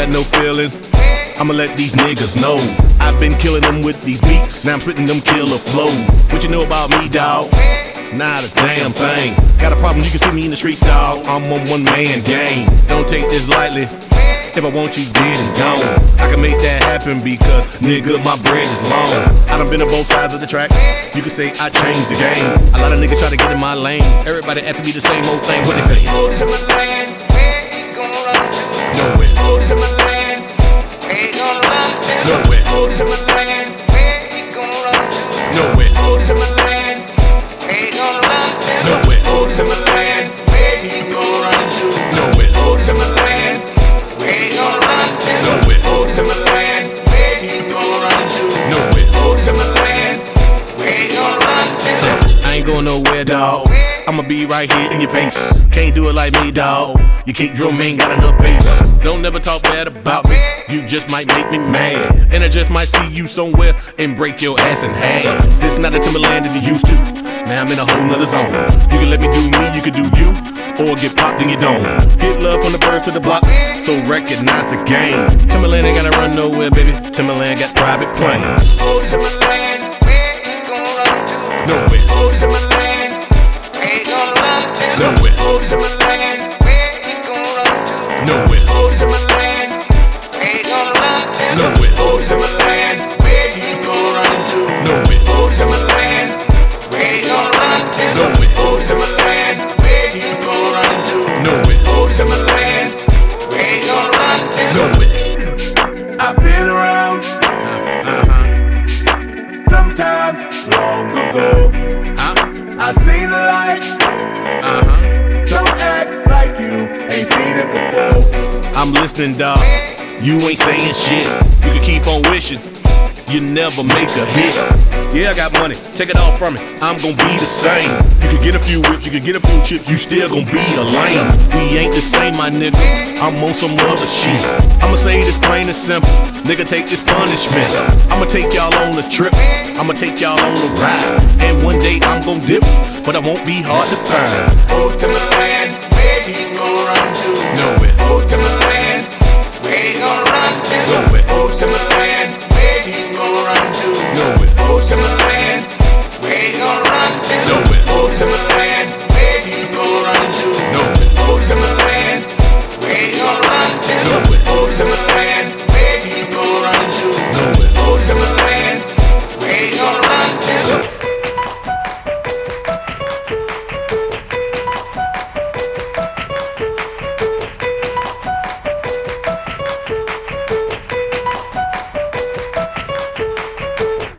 got no feeling. I'ma let these niggas know I've been killing them with these beats. Now I'm spitting them killer flow. What you know about me, dawg? Not a damn thing. Got a problem, you can see me in the streets, dawg. I'm on one man game. Don't take this lightly. If I want you dead and gone, I can make that happen because, nigga, my bread is long. I done been on both sides of the track. You can say I changed the game. A lot of niggas try to get in my lane. Everybody asking me the same old thing. What they say? Oldies in my land, where he gon' run to? Nowhere. Oldies in my land, where he gon' run to? Nowhere. Oldies in my land, where he gon' run to? Nowhere. Oldies in my land, where he gon' run to? Nowhere. Oldies in my land, where he gon' run to? Nowhere. Oldies in my land, where he gon' run to? Nowhere. Oldies in my land, where he gon' run to? Nowhere. Oldies in my land, where he gon' run to? I ain't going nowhere, dawg. I'ma be right here in your face. Can't do it like me, dawg. Your kick drum ain't got enough bass. Don't never talk bad about me. You just might make me mad. And I just might see you somewhere and break your ass in half. This not the Timberland that you used to. Now I'm in a whole nother zone. You can let me do me, you can do you. Or get popped and you don't. Get love from the birds to the block. So recognize the game. Timberland ain't gotta run nowhere, baby. Timberland got private planes. Oldies in my land, where he gon' run to? Nowhere. Oldies in my land, where he gon' run to? Nowhere. Oldies in my land, where he gon' run to? Nowhere. Oldies in my land, where he gon' run to? Nowhere. Oldies in my land, where he gon' run to? Nowhere. Oldies in my land, where he gon' run to? Nowhere. Oldies in my land, where he gon' run to? Nowhere. Oldies in my land, where he gon' run to? Nowhere. I've been around sometime long ago. I seen the light. Don't act like you ain't seen it before. I'm listening, dawg. You ain't saying shit. You can keep on wishing you never make a hit. Yeah, I got money, take it all from me. I'm gon' be the same. You can get a few whips, you can get a few chips, you still gon' be a lame. We ain't the same, my nigga. I'm on some other shit. I'ma say this plain and simple. Nigga, take this punishment. I'ma take y'all on a trip. I'ma take y'all on a ride. And one day I'm gon' dip, but I won't be hard to find. Oldies in my land, where he gon' run to? Nowhere. Oldies in my land, where he gon' run to? Nowhere. Oldies in my land,